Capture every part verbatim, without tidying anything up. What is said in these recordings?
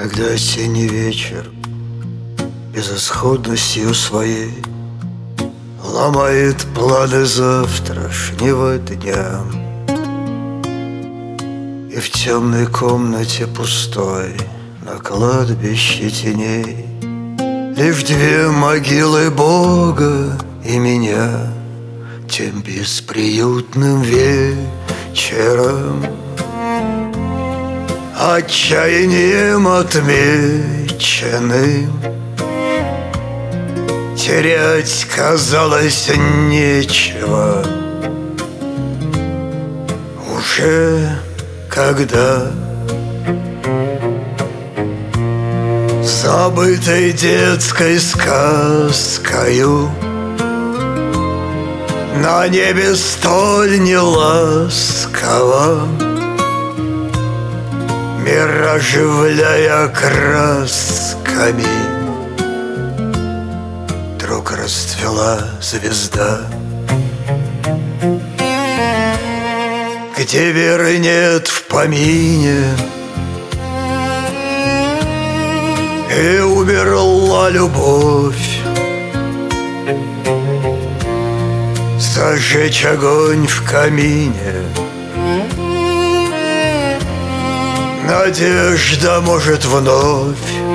Когда осенний вечер безысходностью своей ломает планы завтрашнего дня, и в темной комнате пустой на кладбище теней лишь две могилы Бога и меня, тем бесприютным вечером отчаянием отмеченным терять казалось нечего. Уже когда забытой детской сказкою на небе столь неласково, мир оживляя красками, вдруг расцвела звезда, где веры нет в помине, и умерла любовь. Зажечь огонь в камине, надежда может вновь.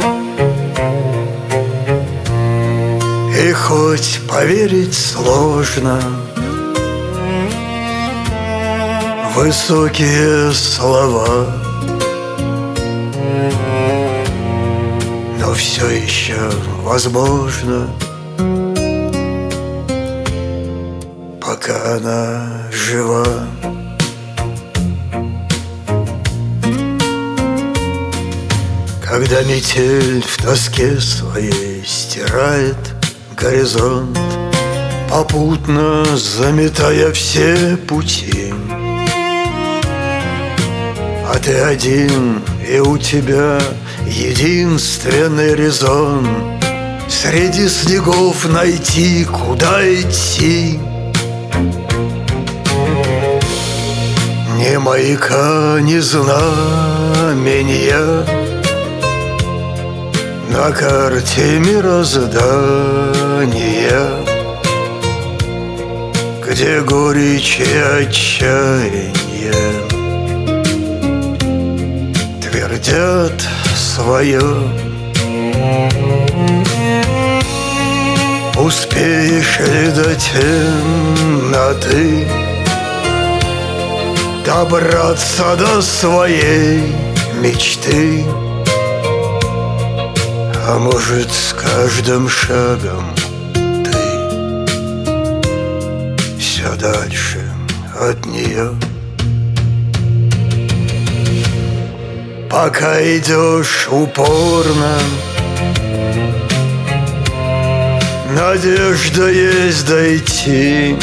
И хоть поверить сложно, высокие слова, но все еще возможно, пока она жива. Когда метель в тоске своей стирает горизонт, попутно заметая все пути, а ты один, и у тебя единственный резон среди снегов найти, куда идти. Ни маяка, ни знамения на карте мироздания, где горечь и отчаяние твердят свое. Успеешь ли до темноты добраться до своей мечты? А может, с каждым шагом ты все дальше от нее? Пока идешь упорно, надежда есть дойти,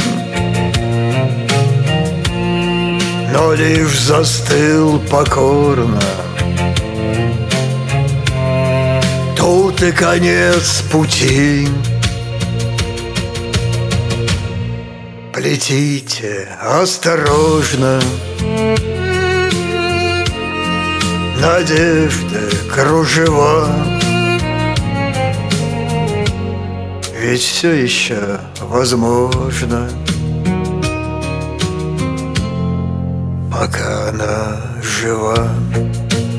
но лишь застыл покорно. Тут и конец пути. Плетите осторожно надежды кружева, ведь все еще возможно, пока она жива.